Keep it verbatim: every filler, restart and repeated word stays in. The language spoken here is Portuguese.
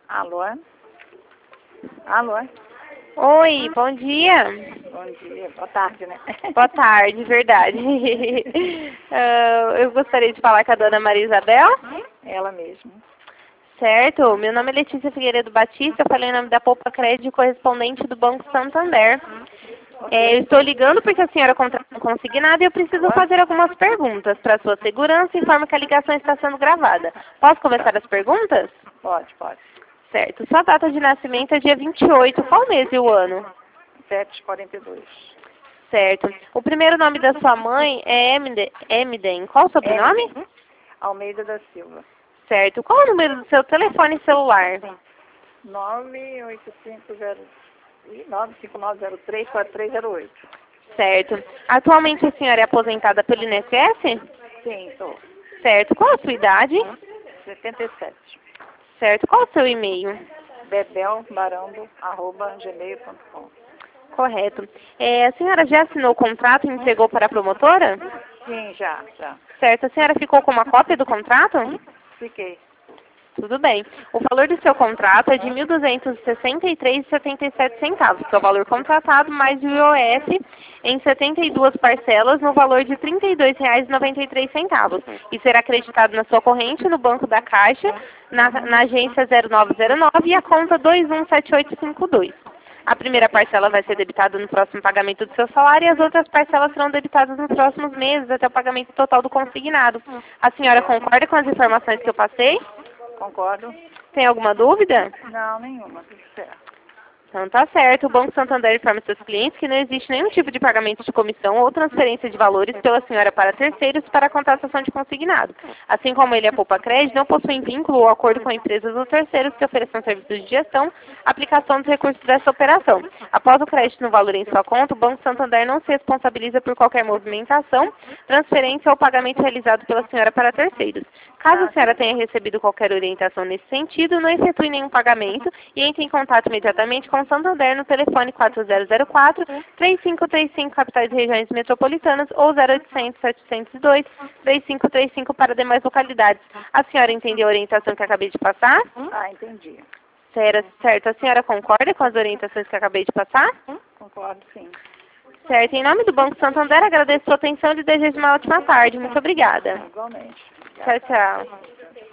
Alô? Alô? Oi, bom dia. Bom dia, boa tarde, né? Boa tarde, verdade. uh, eu gostaria de falar com a dona Maria Isabel. Ela mesma. Certo, meu nome é Letícia Figueiredo Batista, eu falei o nome da Poupa Crédito, correspondente do Banco Santander. É, eu estou ligando porque a senhora contratou um consignado e eu preciso fazer algumas perguntas. Para sua segurança, informo que a ligação está sendo gravada. Posso começar as perguntas? Pode, pode. Certo. Sua data de nascimento é dia vinte e oito. Qual mês e o ano? sete quarenta e dois. Certo. O primeiro nome da sua mãe é Emden. Emden. Qual o sobrenome? Emden Almeida da Silva. Certo. Qual o número do seu telefone celular? nove oito cinco zero nove cinco nove zero três quatro três zero oito. Certo. Atualmente a senhora é aposentada pelo I N S S? Sim, estou. Certo. Qual a sua idade? setenta e sete. Certo. Qual o seu e-mail? bebelbarando arroba gmail ponto com. Correto. É, a senhora já assinou o contrato e entregou para a promotora? Sim, já, já. Certo. A senhora ficou com uma cópia do contrato? Fiquei. Tudo bem. O valor do seu contrato é de mil duzentos e sessenta e três reais e setenta e sete centavos, que é o valor contratado, mais o I O F em setenta e duas parcelas no valor de trinta e dois reais e noventa e três centavos. E será acreditado na sua corrente no Banco da Caixa, na, na agência zero nove zero nove e a conta dois um sete oito cinco dois. A primeira parcela vai ser debitada no próximo pagamento do seu salário e as outras parcelas serão debitadas nos próximos meses até o pagamento total do consignado. A senhora concorda com as informações que eu passei? Concordo. Tem alguma dúvida? Não, nenhuma. Tudo certo. Então tá certo. O Banco Santander informa seus clientes que não existe nenhum tipo de pagamento de comissão ou transferência de valores pela senhora para terceiros para a contratação de consignado. Assim como ele é Poupa Crédito, não possuem vínculo ou acordo com empresas ou terceiros que ofereçam serviços de gestão, aplicação dos recursos dessa operação. Após o crédito no valor em sua conta, o Banco Santander não se responsabiliza por qualquer movimentação, transferência ou pagamento realizado pela senhora para terceiros. Caso a senhora tenha recebido qualquer orientação nesse sentido, não efetue nenhum pagamento e entre em contato imediatamente com o Santander no telefone quatro zero zero quatro, três cinco três cinco, capitais e regiões metropolitanas, ou zero oitocentos, setecentos e dois, três cinco três cinco para demais localidades. A senhora entendeu a orientação que acabei de passar? Ah, entendi. Certo. A senhora concorda com as orientações que acabei de passar? Concordo, sim. Certo. Em nome do Banco Santander, agradeço a sua atenção e desejo uma ótima tarde. Muito obrigada. Igualmente. Tchau, tchau.